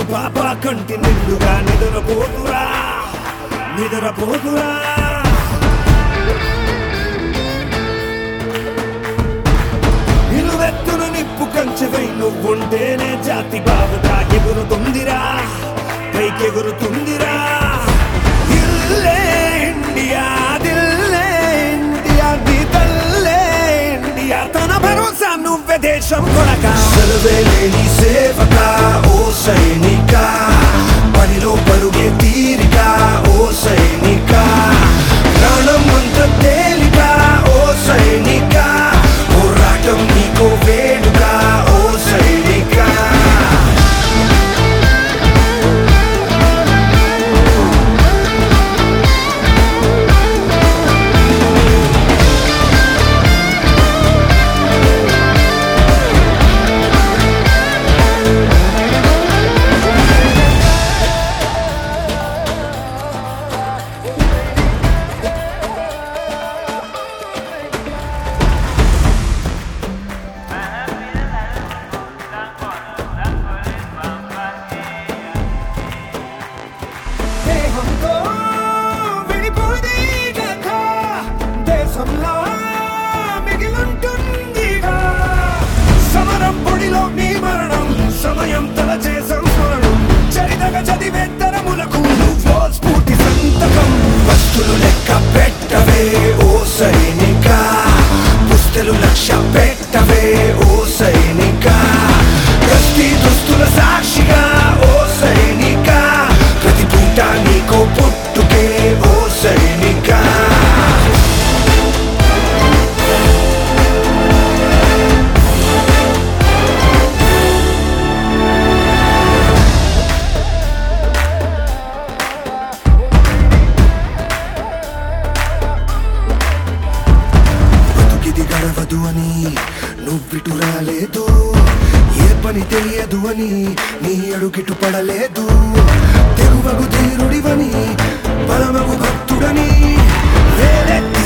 పాప కంటి నిండుగా నిద్రపోతురా నిద్రపోతురా నిలువెత్తును నిప్పు కంచెపై నువ్వుంటేనే జాతి బావుగా ఎగురుతుందిరా పైకెగురుతుందిరా ఇల్లే ఇండియా దిల్లే ఇండియా నీ తల్లే ఇండియా తన భరోసా నువ్వే దేశం కొనక సెలవే లేని సేవక ఓ సైనిక పనిలో పరుగే తీరిక ఓ సైనిక ప్రాణం అంత తేలిక ఓ సైనిక పోరాటం నీకో వేడుక ఓ సైనిక దేహంతో విడిపోదే కథ దేశంలో మిగిలుంటుందిగా సమరం పొడిలో నీ మరణం సమయం తలచే సంస్మరణం చరితగా చదివే తరములకు నువ్వో స్ఫూర్తి సంతకం వస్తులు లెక్క పెట్టవే ఓ సైనిక పుస్తలు లక్ష్య పెట్టవే ఓ సైనిక ప్రతి దుస్తుల సాక్షిగా ఓ సైనిక ప్రతి పూట నీకో పుట్టుకే ఓ సైనిక బతుకిది గడవదు అని నువ్విటు రాలేదు ఏ పని తెలియదు అని నీ అడుగిటు పడలేదు తెగువగు ధీరుడివని బలమగు భక్తుడని వేలెత్తి